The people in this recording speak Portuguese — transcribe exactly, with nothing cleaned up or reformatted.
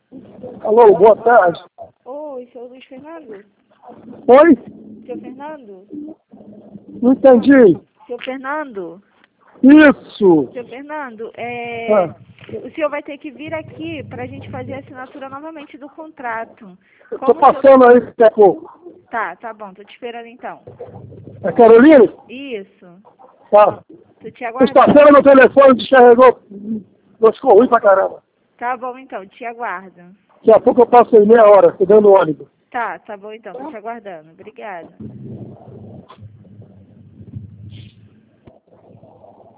Alô, boa tarde. Oi, seu Luiz Fernando? Oi? Seu Fernando? Não entendi. Seu Fernando? Isso. Seu Fernando, é... Ah, o senhor vai ter que vir aqui para a gente fazer a assinatura novamente do contrato. eu tô Como o senhor... passando aí daqui a pouco. Tá, tá bom, tô te esperando então. É Carolina? Isso, Tá. tô te Sexta-feira aguardando. meu telefone descarregou. Não ficou ruim pra caramba. Tá bom então, te aguardo. Daqui a pouco eu passo aí meia hora, pegando o ônibus. Tá, tá bom então, tô te aguardando. Obrigada.